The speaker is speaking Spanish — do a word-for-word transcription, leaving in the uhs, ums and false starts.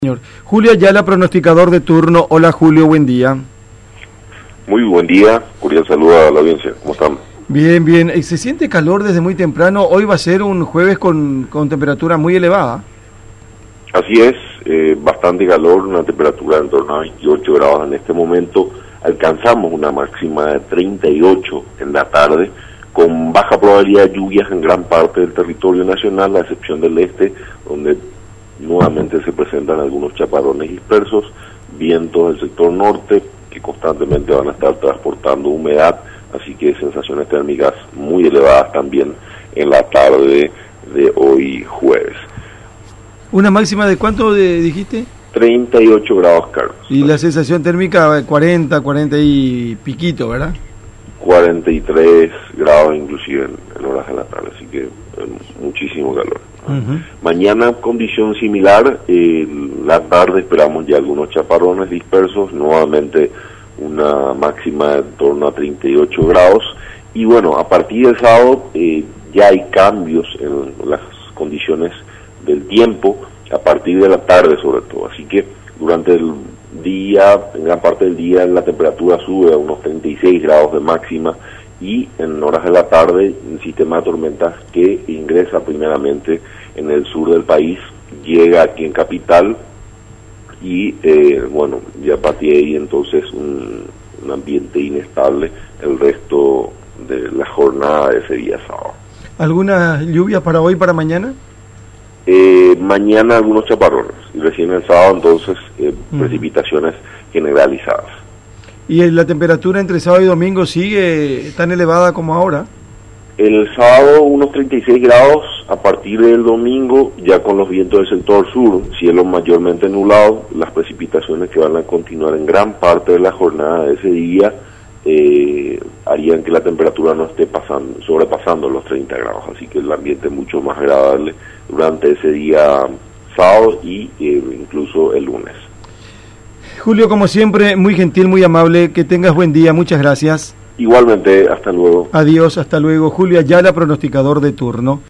Señor. Julio Ayala, pronosticador de turno. Hola Julio, buen día. Muy buen día, cordial saludo a la audiencia, ¿cómo están? Bien, bien. ¿Se siente calor desde muy temprano? Hoy va a ser un jueves con, con temperatura muy elevada. Así es, eh, bastante calor, una temperatura en torno a veintiocho grados en este momento. Alcanzamos una máxima de treinta y ocho en la tarde, con baja probabilidad de lluvias en gran parte del territorio nacional, a excepción del este, donde nuevamente se presentan algunos chaparrones dispersos, vientos del sector norte que constantemente van a estar transportando humedad, así que sensaciones térmicas muy elevadas también en la tarde de hoy jueves. ¿Una máxima de cuánto de, dijiste? treinta y ocho grados, Carlos. Y la sensación térmica cuarenta, cuarenta y piquito, ¿verdad? cuarenta y tres grados inclusive en, en horas de la tarde, así que eh, muchísimo calor. Uh-huh. Mañana condición similar, eh, la tarde esperamos ya algunos chaparrones dispersos, nuevamente una máxima en torno a treinta y ocho grados, y bueno, a partir del sábado eh, ya hay cambios en las condiciones del tiempo, a partir de la tarde sobre todo, así que durante el día, en gran parte del día la temperatura sube a unos treinta y seis grados de máxima, y en horas de la tarde un sistema de tormentas que ingresa primeramente en el sur del país, llega aquí en Capital y eh, bueno, ya a partir de ahí entonces un, un ambiente inestable el resto de la jornada de ese día sábado. ¿Algunas lluvias para hoy, para mañana? Eh, mañana algunos chaparrones y recién el sábado entonces eh, mm. precipitaciones generalizadas. ¿Y la temperatura entre sábado y domingo sigue tan elevada como ahora? El sábado unos treinta y seis grados, a partir del domingo ya con los vientos del sector sur, cielo mayormente nublado, las precipitaciones que van a continuar en gran parte de la jornada de ese día eh, harían que la temperatura no esté pasando, sobrepasando los treinta grados, así que el ambiente es mucho más agradable durante ese día sábado y eh, incluso el lunes. Julio, como siempre, muy gentil, muy amable, que tengas buen día, muchas gracias. Igualmente, hasta luego. Adiós, hasta luego. Julio Ayala, pronosticador de turno.